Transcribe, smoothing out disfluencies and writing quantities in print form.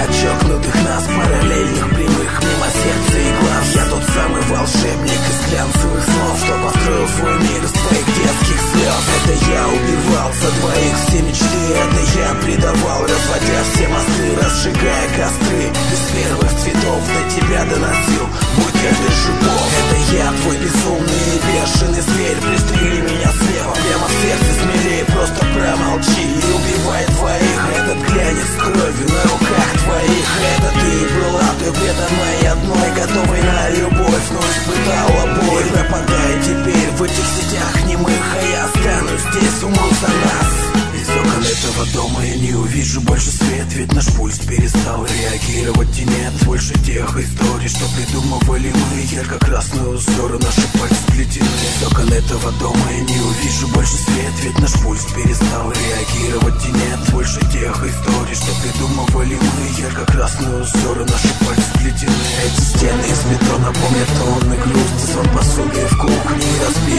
От чокнутых нас параллельных прямых мимо сердца и глаз. Я тот самый волшебник из глянцевых снов, что построил свой мир из твоих детских слез. Это я убивал за двоих все мечты, это я предавал, разводя все мосты, разжигая костры. Из первых цветов до тебя доносил мой каждый шипов. Это я, твой безумный и бешеный зверь. Пристрели меня слева, прямо в сердце смелее. Просто промолчи и убивай двоих. Этот глянец кровью на руках твоих. Это ты была той преданной одной, готовой на любовь, но испытала боль. Пропадай теперь в этих сетях немых, а я останусь здесь, умру за нас. Из окон этого дома я не увижу больше свет, ведь наш пульс перестал реагировать, и нет больше тех историй, что придумывали мы. Ярко-красные узоры, наши пальцы сплетены. Из окон этого дома я не увижу больше свет, ведь наш пульс перестал реагировать, и нет больше тех историй, что придумывали мы. Ярко-красные узоры, наши пальцы сплетены. Эти стены из бетона помнят тонны грусти, сон посуды в кухне, разбитый